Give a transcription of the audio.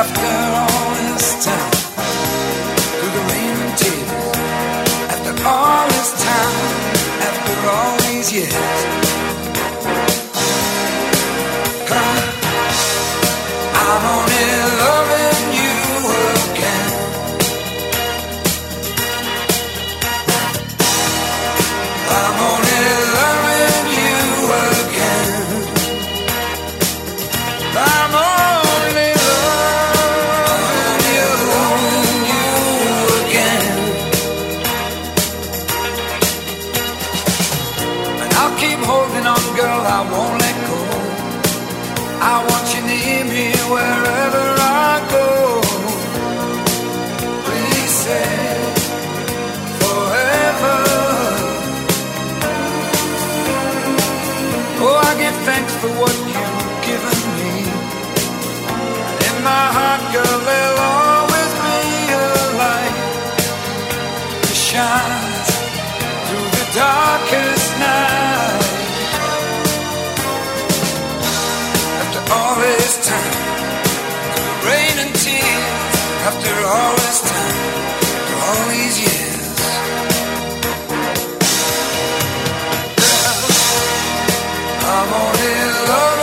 after all this time, through the rain and tears, after all this time, after all these years. I'm only loving you again. I'm only loving you again. I'm only loving you again. And I'll keep holding on, girl, I won't let go. I want you near me wherever I go. Please say forever. Oh, I give thanks for what you've given me. And in my heart, girl, there'll always be a light that shines through the darkest night. All this time, through the rain and tears, after all this time, through all these years. Girl, I'm only loving